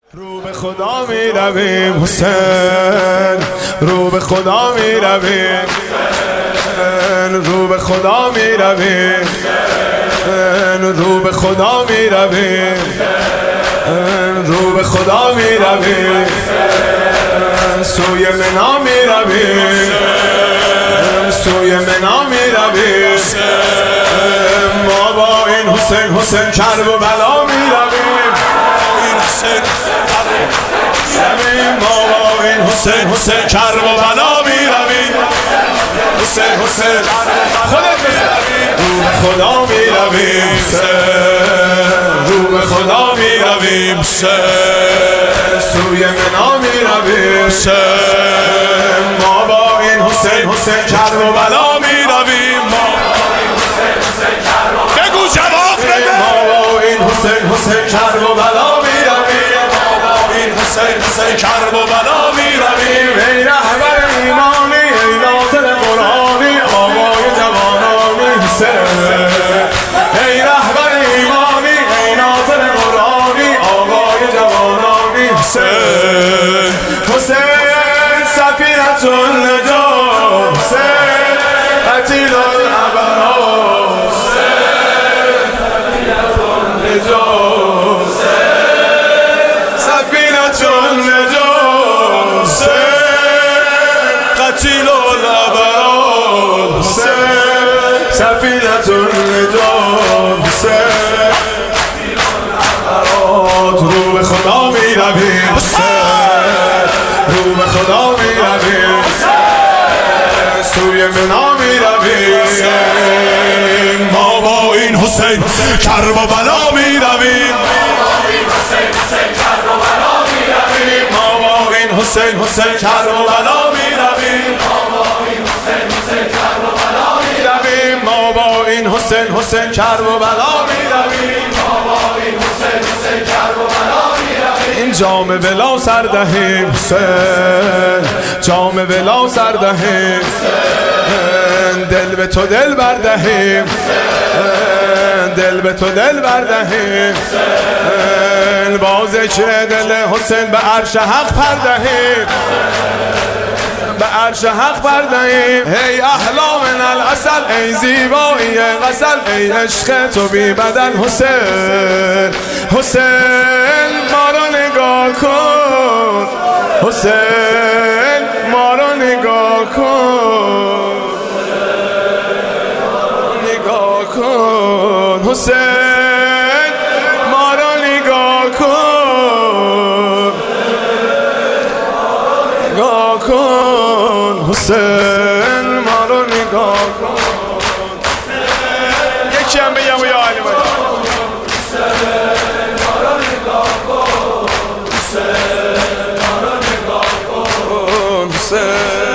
رو به خدا می رویم حسین، رو به خدا می رویم، رو به خدا می رویم، رو به خدا می رویم، رو به خدا می رویم، سوی منا می رویم، سوی منا می رویم، ما با این حسین کرب و بلا می رویم، ما با این حسین کرب و بلا می رویم، حسین خودت بزنیم، رو به خدا می رویم، رو به خدا می رویم، سوی منا می رویم، ما با این حسین کرب و بلا می رویم، بگو جواب بده، ما با این حسین کرب و بلا می رویم، حسین کرب و بلا می رویم، ای رهبر ایمانی، ای ناظر قرآنی، آقای جوانانی حسین، ای رهبر ایمانی، ای ناظر قرآنی، آقای جوانانی حسین، حسین سفینة النجاة، حسین قتیل الابرار، حسین سفینة النجاة، سفینة النجاة، قتیل الابرار، سفینة النجاة، رو به خدا می رویم، رو به خدا می رویم، سوی منا می رویم، ما با این حسین کرب و بلا می رویم، ما با این حسین کرب و بلا می رویم، ما با این حسین کرب و بلا می رویم، این جام بلا سر دهیم حسین، جام بلا سر دهیم، دل به تو دل بردهیم، دل به تو دل بردهیم، با ذکر دل حسین به عرش حق پردهیم، به عرش حق بردهیم، ای احلام من العسل، ای زیبایی غزل، ای عشق تو بی بدل حسین، حسین ما رو نگاه کن، حسین ما رو نگاه کن، نگاه کن حسین ما رو نگاه کن، نگاه کن حسین ما رو نگاه کن، یکی هم بگم و یا علی باید حسین